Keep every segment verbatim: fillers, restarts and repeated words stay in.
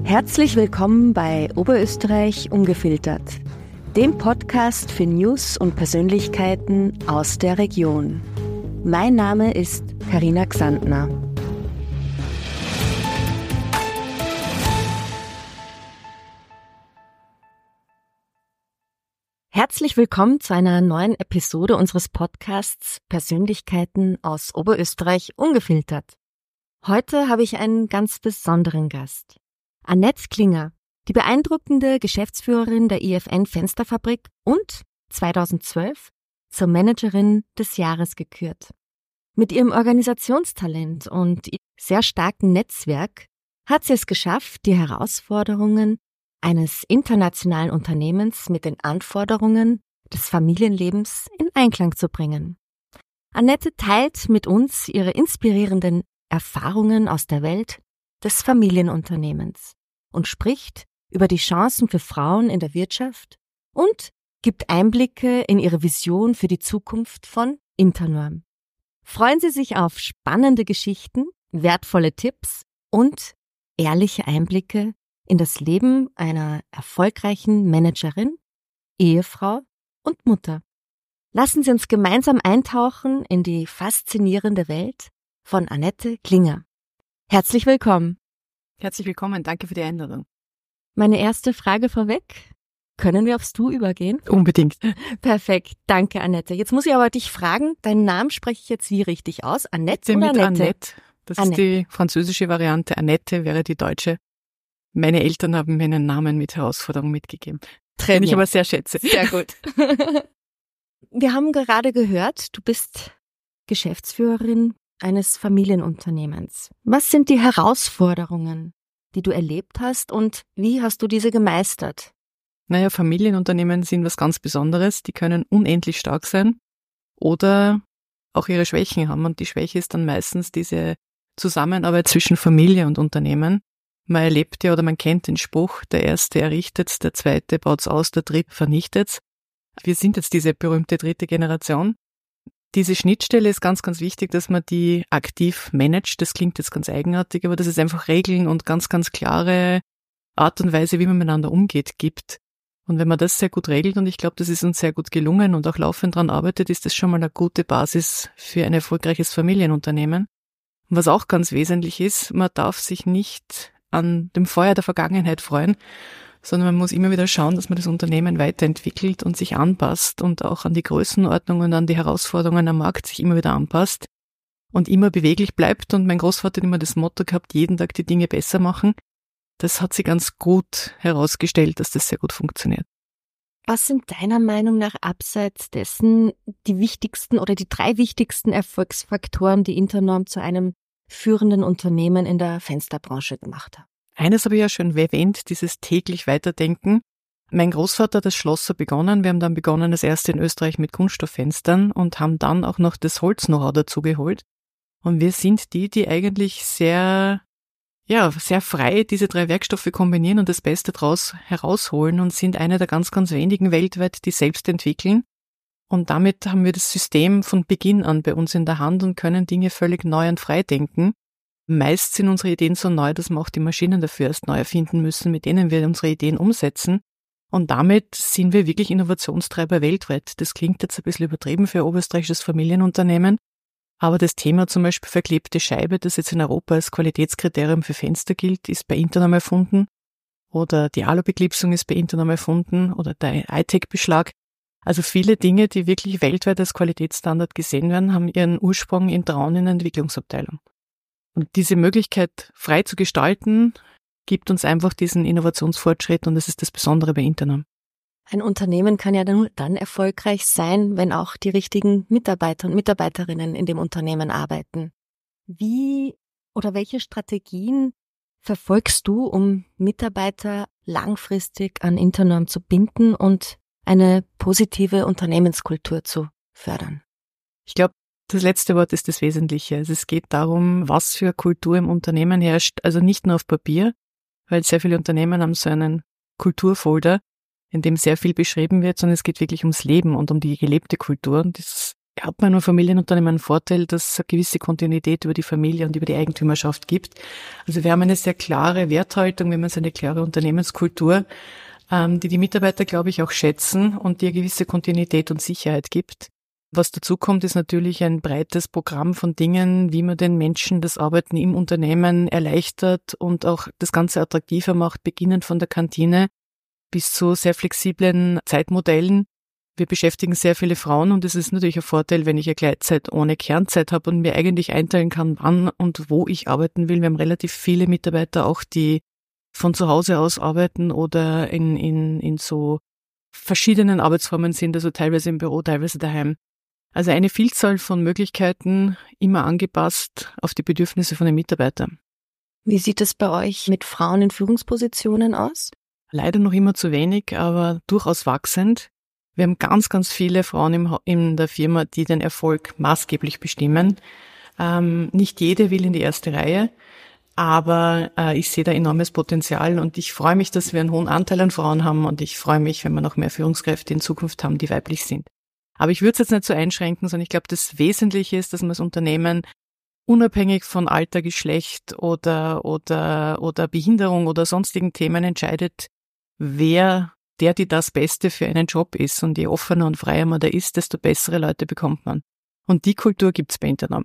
Herzlich willkommen bei Oberösterreich Ungefiltert, dem Podcast für News und Persönlichkeiten aus der Region. Mein Name ist Carina Xantner. Herzlich willkommen zu einer neuen Episode unseres Podcasts Persönlichkeiten aus Oberösterreich Ungefiltert. Heute habe ich einen ganz besonderen Gast. Annette Klinger, die beeindruckende Geschäftsführerin der I F N Fensterfabrik und zweitausendzwölf zur Managerin des Jahres gekürt. Mit ihrem Organisationstalent und sehr starken Netzwerk hat sie es geschafft, die Herausforderungen eines internationalen Unternehmens mit den Anforderungen des Familienlebens in Einklang zu bringen. Annette teilt mit uns ihre inspirierenden Erfahrungen aus der Welt des Familienunternehmens und spricht über die Chancen für Frauen in der Wirtschaft und gibt Einblicke in ihre Vision für die Zukunft von Internorm. Freuen Sie sich auf spannende Geschichten, wertvolle Tipps und ehrliche Einblicke in das Leben einer erfolgreichen Managerin, Ehefrau und Mutter. Lassen Sie uns gemeinsam eintauchen in die faszinierende Welt von Annette Klinger. Herzlich willkommen. Herzlich willkommen, danke für die Einladung. Meine erste Frage vorweg. Können wir aufs Du übergehen? Unbedingt. Perfekt, danke Annette. Jetzt muss ich aber dich fragen, deinen Namen spreche ich jetzt wie richtig aus? Annette Bitte oder mit Annette? Annette. Das Annette. ist die französische Variante. Annette wäre die deutsche. Meine Eltern haben mir einen Namen mit Herausforderung mitgegeben, den ich aber sehr schätze. Sehr gut. Wir haben gerade gehört, du bist Geschäftsführerin eines Familienunternehmens. Was sind die Herausforderungen, die du erlebt hast und wie hast du diese gemeistert? Naja, Familienunternehmen sind was ganz Besonderes. Die können unendlich stark sein oder auch ihre Schwächen haben. Und die Schwäche ist dann meistens diese Zusammenarbeit zwischen Familie und Unternehmen. Man erlebt ja oder man kennt den Spruch, der Erste errichtet's, der Zweite baut's aus, der Dritte vernichtet's. Wir sind jetzt diese berühmte dritte Generation. Diese Schnittstelle ist ganz, ganz wichtig, dass man die aktiv managt. Das klingt jetzt ganz eigenartig, aber dass es einfach Regeln und ganz, ganz klare Art und Weise, wie man miteinander umgeht, gibt. Und wenn man das sehr gut regelt, und ich glaube, das ist uns sehr gut gelungen und auch laufend dran arbeitet, ist das schon mal eine gute Basis für ein erfolgreiches Familienunternehmen. Und was auch ganz wesentlich ist, man darf sich nicht an dem Feuer der Vergangenheit freuen, sondern man muss immer wieder schauen, dass man das Unternehmen weiterentwickelt und sich anpasst und auch an die Größenordnung und an die Herausforderungen am Markt sich immer wieder anpasst und immer beweglich bleibt. Und mein Großvater hat immer das Motto gehabt, jeden Tag die Dinge besser machen. Das hat sich ganz gut herausgestellt, dass das sehr gut funktioniert. Was sind deiner Meinung nach abseits dessen die wichtigsten oder die drei wichtigsten Erfolgsfaktoren, die Internorm zu einem führenden Unternehmen in der Fensterbranche gemacht hat? Eines habe ich ja schon erwähnt, dieses täglich Weiterdenken. Mein Großvater hat als Schlosser begonnen. Wir haben dann begonnen, das erste in Österreich mit Kunststofffenstern und haben dann auch noch das Holz-Know-how dazu geholt. Und wir sind die, die eigentlich sehr, ja, sehr frei diese drei Werkstoffe kombinieren und das Beste daraus herausholen und sind eine der ganz, ganz wenigen weltweit, die selbst entwickeln. Und damit haben wir das System von Beginn an bei uns in der Hand und können Dinge völlig neu und frei denken. Meist sind unsere Ideen so neu, dass wir auch die Maschinen dafür erst neu erfinden müssen, mit denen wir unsere Ideen umsetzen. Und damit sind wir wirklich Innovationstreiber weltweit. Das klingt jetzt ein bisschen übertrieben für ein oberösterreichisches Familienunternehmen. Aber das Thema zum Beispiel verklebte Scheibe, das jetzt in Europa als Qualitätskriterium für Fenster gilt, ist bei Internorm erfunden. Oder die Alubeklipsung ist bei Internorm erfunden. Oder der I-Tech-Beschlag. Also viele Dinge, die wirklich weltweit als Qualitätsstandard gesehen werden, haben ihren Ursprung in Traun in der Entwicklungsabteilung. Und diese Möglichkeit, frei zu gestalten, gibt uns einfach diesen Innovationsfortschritt und das ist das Besondere bei Internorm. Ein Unternehmen kann ja nur dann erfolgreich sein, wenn auch die richtigen Mitarbeiter und Mitarbeiterinnen in dem Unternehmen arbeiten. Wie oder welche Strategien verfolgst du, um Mitarbeiter langfristig an Internorm zu binden und eine positive Unternehmenskultur zu fördern? Ich glaube, das letzte Wort ist das Wesentliche. Also es geht darum, was für Kultur im Unternehmen herrscht. Also nicht nur auf Papier, weil sehr viele Unternehmen haben so einen Kulturfolder, in dem sehr viel beschrieben wird, sondern es geht wirklich ums Leben und um die gelebte Kultur. Und das hat man in einem Familienunternehmen einen Vorteil, dass es eine gewisse Kontinuität über die Familie und über die Eigentümerschaft gibt. Also wir haben eine sehr klare Werthaltung, wir haben eine klare Unternehmenskultur, ähm, die die Mitarbeiter, glaube ich, auch schätzen und die eine gewisse Kontinuität und Sicherheit gibt. Was dazu kommt, ist natürlich ein breites Programm von Dingen, wie man den Menschen das Arbeiten im Unternehmen erleichtert und auch das Ganze attraktiver macht, beginnend von der Kantine bis zu sehr flexiblen Zeitmodellen. Wir beschäftigen sehr viele Frauen und es ist natürlich ein Vorteil, wenn ich eine Gleitzeit ohne Kernzeit habe und mir eigentlich einteilen kann, wann und wo ich arbeiten will. Wir haben relativ viele Mitarbeiter auch, die von zu Hause aus arbeiten oder in, in, in so verschiedenen Arbeitsformen sind, also teilweise im Büro, teilweise daheim. Also eine Vielzahl von Möglichkeiten, immer angepasst auf die Bedürfnisse von den Mitarbeitern. Wie sieht es bei euch mit Frauen in Führungspositionen aus? Leider noch immer zu wenig, aber durchaus wachsend. Wir haben ganz, ganz viele Frauen im, in der Firma, die den Erfolg maßgeblich bestimmen. Ähm, nicht jede will in die erste Reihe, aber äh, ich sehe da enormes Potenzial und ich freue mich, dass wir einen hohen Anteil an Frauen haben und ich freue mich, wenn wir noch mehr Führungskräfte in Zukunft haben, die weiblich sind. Aber ich würde es jetzt nicht so einschränken, sondern ich glaube, das Wesentliche ist, dass man das Unternehmen unabhängig von Alter, Geschlecht oder, oder, oder Behinderung oder sonstigen Themen entscheidet, wer der, die das Beste für einen Job ist. Und je offener und freier man da ist, desto bessere Leute bekommt man. Und die Kultur gibt's bei Internom.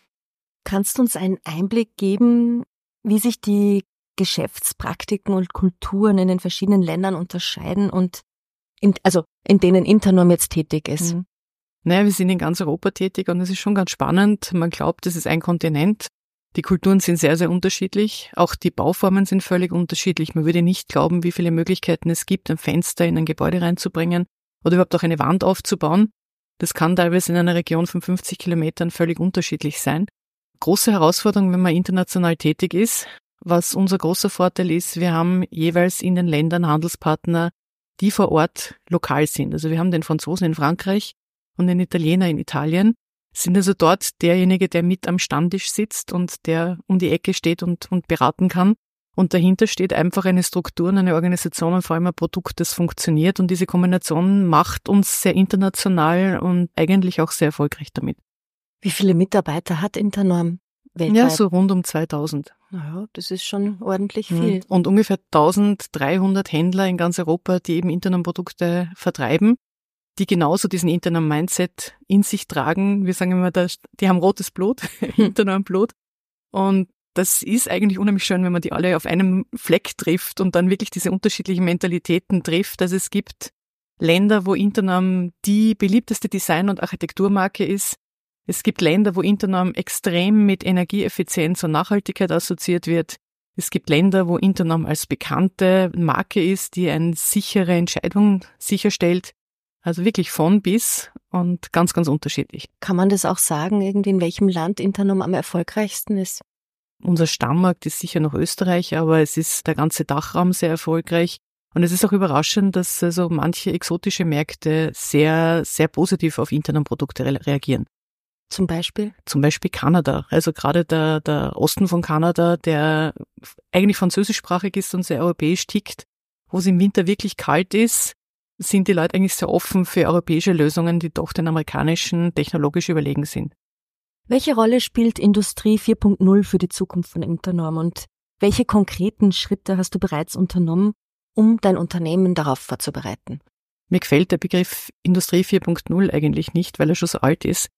Kannst du uns einen Einblick geben, wie sich die Geschäftspraktiken und Kulturen in den verschiedenen Ländern unterscheiden und in, also in denen Internom jetzt tätig ist? Mhm. Naja, wir sind in ganz Europa tätig und es ist schon ganz spannend. Man glaubt, es ist ein Kontinent. Die Kulturen sind sehr, sehr unterschiedlich. Auch die Bauformen sind völlig unterschiedlich. Man würde nicht glauben, wie viele Möglichkeiten es gibt, ein Fenster in ein Gebäude reinzubringen oder überhaupt auch eine Wand aufzubauen. Das kann teilweise in einer Region von fünfzig Kilometern völlig unterschiedlich sein. Große Herausforderung, wenn man international tätig ist. Was unser großer Vorteil ist, wir haben jeweils in den Ländern Handelspartner, die vor Ort lokal sind. Also wir haben den Franzosen in Frankreich und den Italiener in Italien, sind also dort derjenige, der mit am Stammtisch sitzt und der um die Ecke steht und, und beraten kann. Und dahinter steht einfach eine Struktur und eine Organisation und vor allem ein Produkt, das funktioniert. Und diese Kombination macht uns sehr international und eigentlich auch sehr erfolgreich damit. Wie viele Mitarbeiter hat Internom weltweit? Ja, so rund um zweitausend. Naja, das ist schon ordentlich viel. Und ungefähr eintausenddreihundert Händler in ganz Europa, die eben Internom-Produkte vertreiben, die genauso diesen Internom-Mindset in sich tragen. Wir sagen immer, die haben rotes Blut, Internom-Blut. Und das ist eigentlich unheimlich schön, wenn man die alle auf einem Fleck trifft und dann wirklich diese unterschiedlichen Mentalitäten trifft. Also es gibt Länder, wo Internom die beliebteste Design- und Architekturmarke ist. Es gibt Länder, wo Internom extrem mit Energieeffizienz und Nachhaltigkeit assoziiert wird. Es gibt Länder, wo Internom als bekannte Marke ist, die eine sichere Entscheidung sicherstellt. Also wirklich von bis und ganz, ganz unterschiedlich. Kann man das auch sagen, irgendwie in welchem Land Internom am erfolgreichsten ist? Unser Stammmarkt ist sicher noch Österreich, aber es ist der ganze Dachraum sehr erfolgreich. Und es ist auch überraschend, dass also manche exotische Märkte sehr, sehr positiv auf Internom-Produkte re- reagieren. Zum Beispiel? Zum Beispiel Kanada. Also gerade der, der Osten von Kanada, der eigentlich französischsprachig ist und sehr europäisch tickt, wo es im Winter wirklich kalt ist, sind die Leute eigentlich sehr offen für europäische Lösungen, die doch den amerikanischen technologisch überlegen sind. Welche Rolle spielt Industrie vier Punkt null für die Zukunft von Internom und welche konkreten Schritte hast du bereits unternommen, um dein Unternehmen darauf vorzubereiten? Mir gefällt der Begriff Industrie vier Punkt null eigentlich nicht, weil er schon so alt ist.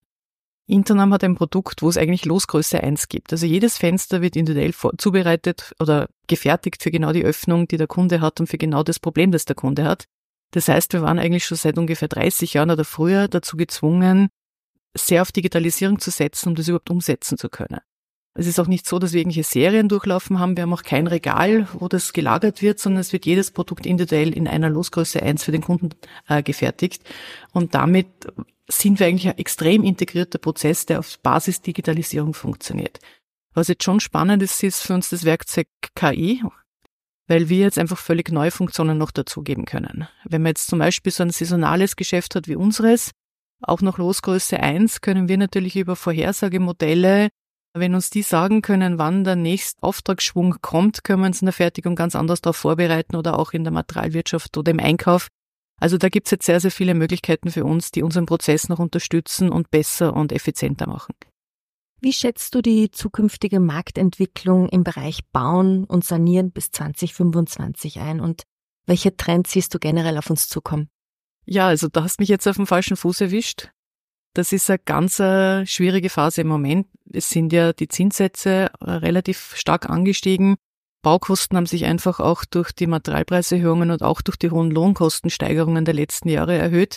Internom hat ein Produkt, wo es eigentlich Losgröße eins gibt. Also jedes Fenster wird individuell vor- zubereitet oder gefertigt für genau die Öffnung, die der Kunde hat und für genau das Problem, das der Kunde hat. Das heißt, wir waren eigentlich schon seit ungefähr dreißig Jahren oder früher dazu gezwungen, sehr auf Digitalisierung zu setzen, um das überhaupt umsetzen zu können. Es ist auch nicht so, dass wir irgendwelche Serien durchlaufen haben. Wir haben auch kein Regal, wo das gelagert wird, sondern es wird jedes Produkt individuell in einer Losgröße eins für den Kunden äh, gefertigt. Und damit sind wir eigentlich ein extrem integrierter Prozess, der auf Basis Digitalisierung funktioniert. Was jetzt schon spannend ist, ist für uns das Werkzeug K I, weil wir jetzt einfach völlig neue Funktionen noch dazugeben können. Wenn man jetzt zum Beispiel so ein saisonales Geschäft hat wie unseres, auch noch Losgröße eins, können wir natürlich über Vorhersagemodelle, wenn uns die sagen können, wann der nächste Auftragsschwung kommt, können wir uns in der Fertigung ganz anders darauf vorbereiten oder auch in der Materialwirtschaft oder im Einkauf. Also da gibt es jetzt sehr, sehr viele Möglichkeiten für uns, die unseren Prozess noch unterstützen und besser und effizienter machen. Wie schätzt du die zukünftige Marktentwicklung im Bereich Bauen und Sanieren bis zwanzig fünfundzwanzig ein und welche Trends siehst du generell auf uns zukommen? Ja, also da hast mich jetzt auf dem falschen Fuß erwischt. Das ist eine ganz äh, schwierige Phase im Moment. Es sind ja die Zinssätze äh, relativ stark angestiegen. Baukosten haben sich einfach auch durch die Materialpreiserhöhungen und auch durch die hohen Lohnkostensteigerungen der letzten Jahre erhöht.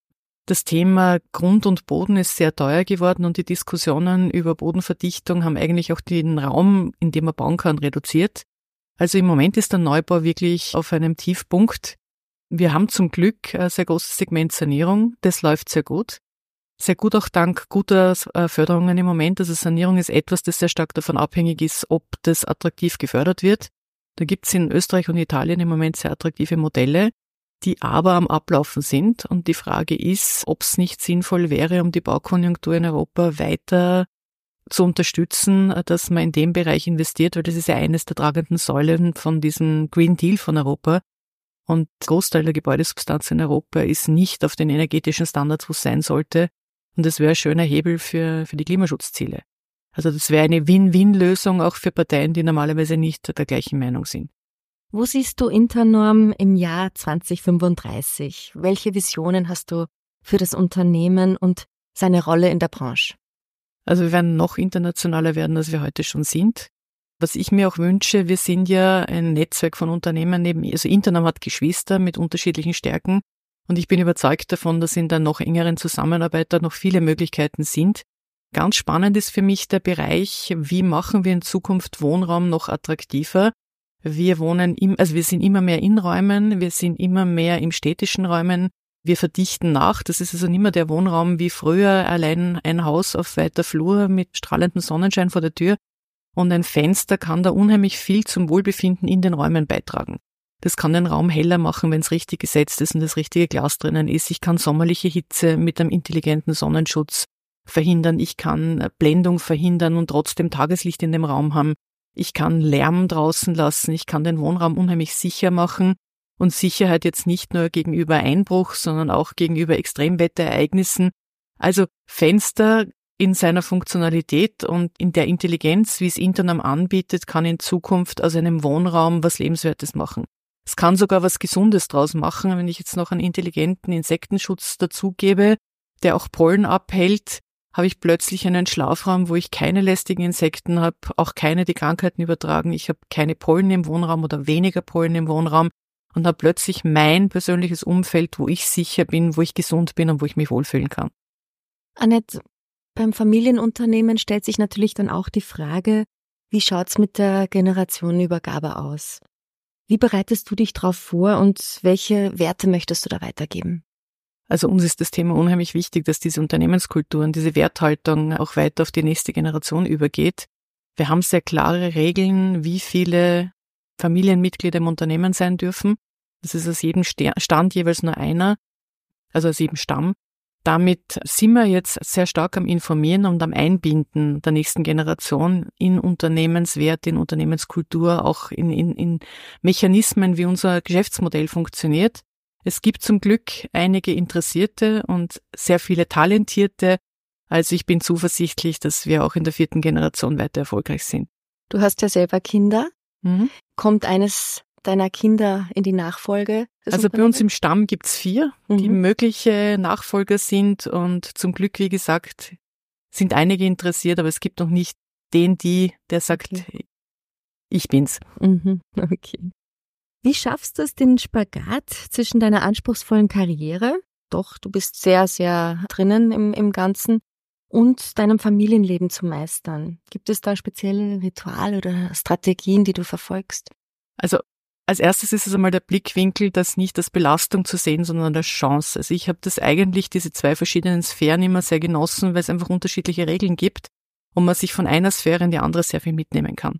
Das Thema Grund und Boden ist sehr teuer geworden und die Diskussionen über Bodenverdichtung haben eigentlich auch den Raum, in dem man bauen kann, reduziert. Also im Moment ist der Neubau wirklich auf einem Tiefpunkt. Wir haben zum Glück ein sehr großes Segment Sanierung. Das läuft sehr gut. Sehr gut auch dank guter Förderungen im Moment. Also Sanierung ist etwas, das sehr stark davon abhängig ist, ob das attraktiv gefördert wird. Da gibt es in Österreich und Italien im Moment sehr attraktive Modelle, die aber am Ablaufen sind. Und die Frage ist, ob es nicht sinnvoll wäre, um die Baukonjunktur in Europa weiter zu unterstützen, dass man in dem Bereich investiert, weil das ist ja eines der tragenden Säulen von diesem Green Deal von Europa. Und der Großteil der Gebäudesubstanz in Europa ist nicht auf den energetischen Standards, wo es sein sollte. Und das wäre ein schöner Hebel für, für die Klimaschutzziele. Also das wäre eine Win-Win-Lösung auch für Parteien, die normalerweise nicht der gleichen Meinung sind. Wo siehst du Internorm im Jahr zwanzig fünfunddreißig? Welche Visionen hast du für das Unternehmen und seine Rolle in der Branche? Also wir werden noch internationaler werden, als wir heute schon sind. Was ich mir auch wünsche, wir sind ja ein Netzwerk von Unternehmen, neben, also Internorm hat Geschwister mit unterschiedlichen Stärken. Und ich bin überzeugt davon, dass in der noch engeren Zusammenarbeit da noch viele Möglichkeiten sind. Ganz spannend ist für mich der Bereich, wie machen wir in Zukunft Wohnraum noch attraktiver? Wir wohnen, im, also wir sind immer mehr in Räumen, wir sind immer mehr im städtischen Räumen, wir verdichten nach. Das ist also nicht mehr der Wohnraum wie früher, allein ein Haus auf weiter Flur mit strahlendem Sonnenschein vor der Tür. Und ein Fenster kann da unheimlich viel zum Wohlbefinden in den Räumen beitragen. Das kann den Raum heller machen, wenn es richtig gesetzt ist und das richtige Glas drinnen ist. Ich kann sommerliche Hitze mit einem intelligenten Sonnenschutz verhindern. Ich kann Blendung verhindern und trotzdem Tageslicht in dem Raum haben. Ich kann Lärm draußen lassen. Ich kann den Wohnraum unheimlich sicher machen. Und Sicherheit jetzt nicht nur gegenüber Einbruch, sondern auch gegenüber Extremwetterereignissen. Also Fenster in seiner Funktionalität und in der Intelligenz, wie es Internorm anbietet, kann in Zukunft aus einem Wohnraum was Lebenswertes machen. Es kann sogar was Gesundes draus machen, wenn ich jetzt noch einen intelligenten Insektenschutz dazugebe, der auch Pollen abhält, habe ich plötzlich einen Schlafraum, wo ich keine lästigen Insekten habe, auch keine, die Krankheiten übertragen. Ich habe keine Pollen im Wohnraum oder weniger Pollen im Wohnraum und habe plötzlich mein persönliches Umfeld, wo ich sicher bin, wo ich gesund bin und wo ich mich wohlfühlen kann. Annette, beim Familienunternehmen stellt sich natürlich dann auch die Frage, wie schaut's mit der Generationenübergabe aus? Wie bereitest du dich darauf vor und welche Werte möchtest du da weitergeben? Also uns ist das Thema unheimlich wichtig, dass diese Unternehmenskulturen, diese Werthaltung auch weiter auf die nächste Generation übergeht. Wir haben sehr klare Regeln, wie viele Familienmitglieder im Unternehmen sein dürfen. Das ist aus jedem Stand jeweils nur einer, also aus jedem Stamm. Damit sind wir jetzt sehr stark am Informieren und am Einbinden der nächsten Generation in Unternehmenswerte, in Unternehmenskultur, auch in, in, in Mechanismen, wie unser Geschäftsmodell funktioniert. Es gibt zum Glück einige Interessierte und sehr viele Talentierte. Also ich bin zuversichtlich, dass wir auch in der vierten Generation weiter erfolgreich sind. Du hast ja selber Kinder. Mhm. Kommt eines deiner Kinder in die Nachfolge? Also bei uns im Stamm gibt's vier, mhm. die mögliche Nachfolger sind und zum Glück, wie gesagt, sind einige interessiert, aber es gibt noch nicht den, die, der sagt, okay. Ich bin's. Mhm. Okay. Wie schaffst du es, den Spagat zwischen deiner anspruchsvollen Karriere, doch du bist sehr, sehr drinnen im, im Ganzen, und deinem Familienleben zu meistern? Gibt es da spezielle Rituale oder Strategien, die du verfolgst? Also als erstes ist es einmal der Blickwinkel, das nicht als Belastung zu sehen, sondern als Chance. Also ich habe das eigentlich, diese zwei verschiedenen Sphären immer sehr genossen, weil es einfach unterschiedliche Regeln gibt und man sich von einer Sphäre in die andere sehr viel mitnehmen kann.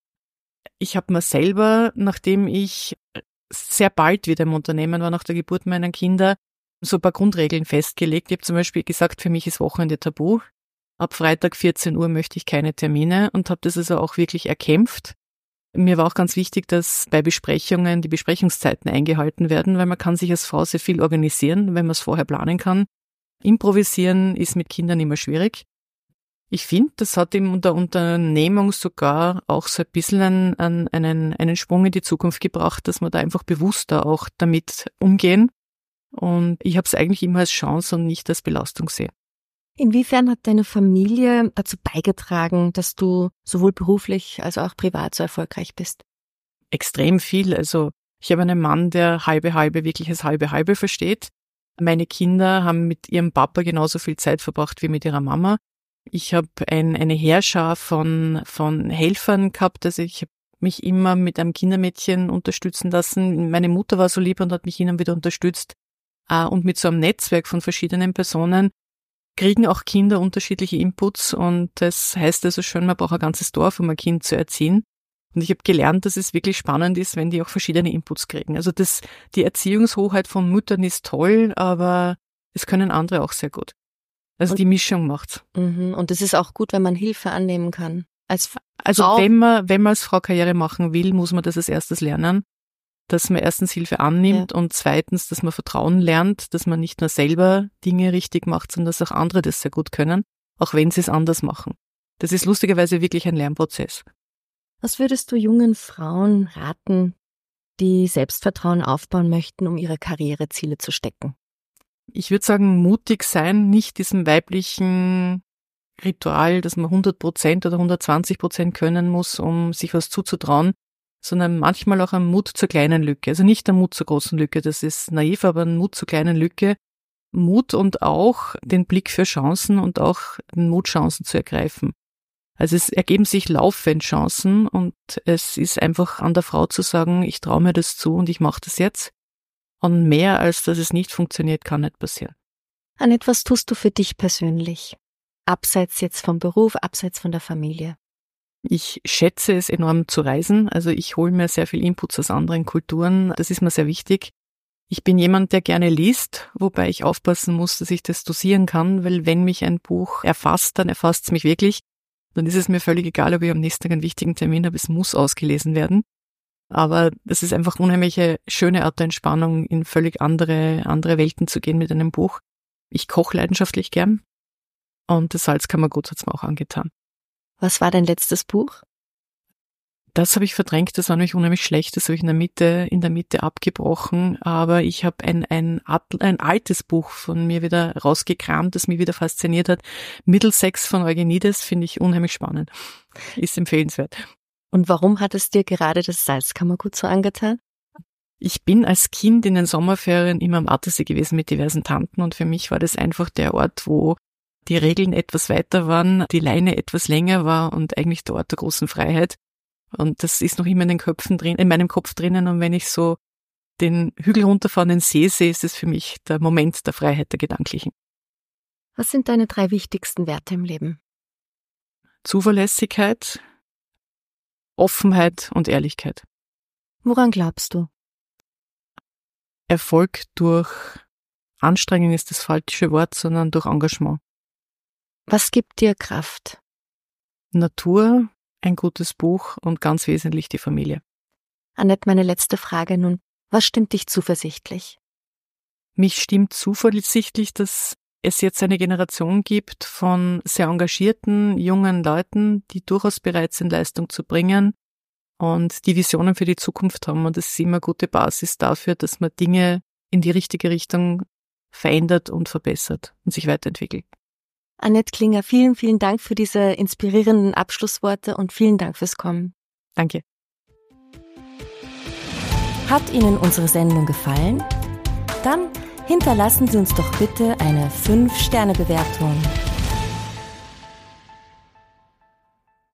Ich habe mir selber, nachdem ich sehr bald wieder im Unternehmen war, nach der Geburt meiner Kinder, so ein paar Grundregeln festgelegt. Ich habe zum Beispiel gesagt, für mich ist Wochenende tabu. Ab Freitag vierzehn Uhr möchte ich keine Termine und habe das also auch wirklich erkämpft. Mir war auch ganz wichtig, dass bei Besprechungen die Besprechungszeiten eingehalten werden, weil man kann sich als Frau sehr viel organisieren, wenn man es vorher planen kann. Improvisieren ist mit Kindern immer schwierig. Ich finde, das hat in der Unternehmung sogar auch so ein bisschen einen, einen, einen Sprung in die Zukunft gebracht, dass wir da einfach bewusster auch damit umgehen. Und ich habe es eigentlich immer als Chance und nicht als Belastung gesehen. Inwiefern hat deine Familie dazu beigetragen, dass du sowohl beruflich als auch privat so erfolgreich bist? Extrem viel. Also ich habe einen Mann, der halbe halbe wirklich als halbe halbe versteht. Meine Kinder haben mit ihrem Papa genauso viel Zeit verbracht wie mit ihrer Mama. Ich habe ein, eine Heerschar von, von Helfern gehabt. Also ich habe mich immer mit einem Kindermädchen unterstützen lassen. Meine Mutter war so lieb und hat mich hin und wieder unterstützt. Und mit so einem Netzwerk von verschiedenen Personen kriegen auch Kinder unterschiedliche Inputs. Und das heißt also schon, man braucht ein ganzes Dorf, um ein Kind zu erziehen. Und ich habe gelernt, dass es wirklich spannend ist, wenn die auch verschiedene Inputs kriegen. Also das, die Erziehungshoheit von Müttern ist toll, aber es können andere auch sehr gut. Also und, die Mischung macht's. Und es ist auch gut, wenn man Hilfe annehmen kann. Als also Frau. wenn man wenn man als Frau Karriere machen will, muss man das als erstes lernen, dass man erstens Hilfe annimmt ja. und zweitens, dass man Vertrauen lernt, dass man nicht nur selber Dinge richtig macht, sondern dass auch andere das sehr gut können, auch wenn sie es anders machen. Das ist lustigerweise wirklich ein Lernprozess. Was würdest du jungen Frauen raten, die Selbstvertrauen aufbauen möchten, um ihre Karriereziele zu stecken? Ich würde sagen, mutig sein, nicht diesem weiblichen Ritual, dass man hundert Prozent oder hundertzwanzig Prozent können muss, um sich was zuzutrauen, sondern manchmal auch ein Mut zur kleinen Lücke. Also nicht der Mut zur großen Lücke, das ist naiv, aber ein Mut zur kleinen Lücke. Mut und auch den Blick für Chancen und auch den Mut, Chancen zu ergreifen. Also es ergeben sich laufend Chancen und es ist einfach an der Frau zu sagen, ich traue mir das zu und ich mache das jetzt. Und mehr als dass es nicht funktioniert, kann nicht passieren. Annette, was tust du für dich persönlich? Abseits jetzt vom Beruf, abseits von der Familie? Ich schätze es enorm zu reisen. Also ich hole mir sehr viel Inputs aus anderen Kulturen. Das ist mir sehr wichtig. Ich bin jemand, der gerne liest, wobei ich aufpassen muss, dass ich das dosieren kann, weil wenn mich ein Buch erfasst, dann erfasst es mich wirklich. Dann ist es mir völlig egal, ob ich am nächsten Tag einen wichtigen Termin habe. Es muss ausgelesen werden. Aber das ist einfach unheimliche schöne Art der Entspannung, in völlig andere andere Welten zu gehen mit einem Buch. Ich koche leidenschaftlich gern und das Salzkammergut hat's mir auch angetan. Was war dein letztes Buch? Das habe ich verdrängt, das war nämlich unheimlich schlecht, das habe ich in der Mitte in der Mitte abgebrochen, aber ich habe ein ein ein altes Buch von mir wieder rausgekramt, das mich wieder fasziniert hat. Middlesex von Eugenides finde ich unheimlich spannend. Ist empfehlenswert. Und warum hat es dir gerade das Salzkammergut so angetan? Ich bin als Kind in den Sommerferien immer am Attersee gewesen mit diversen Tanten und für mich war das einfach der Ort, wo die Regeln etwas weiter waren, die Leine etwas länger war und eigentlich der Ort der großen Freiheit. Und das ist noch immer in den Köpfen drin, in meinem Kopf drinnen. Und wenn ich so den Hügel runterfahren, den See sehe, ist es für mich der Moment der Freiheit, der gedanklichen. Was sind deine drei wichtigsten Werte im Leben? Zuverlässigkeit, Offenheit und Ehrlichkeit. Woran glaubst du? Erfolg durch Anstrengung ist das falsche Wort, sondern durch Engagement. Was gibt dir Kraft? Natur, ein gutes Buch und ganz wesentlich die Familie. Annette, meine letzte Frage nun. Was stimmt dich zuversichtlich? Mich stimmt zuversichtlich, dass es jetzt eine Generation gibt von sehr engagierten, jungen Leuten, die durchaus bereit sind, Leistung zu bringen und die Visionen für die Zukunft haben. Und das ist immer eine gute Basis dafür, dass man Dinge in die richtige Richtung verändert und verbessert und sich weiterentwickelt. Annette Klinger, vielen, vielen Dank für diese inspirierenden Abschlussworte und vielen Dank fürs Kommen. Danke. Hat Ihnen unsere Sendung gefallen? Dann hinterlassen Sie uns doch bitte eine fünf Sterne Bewertung.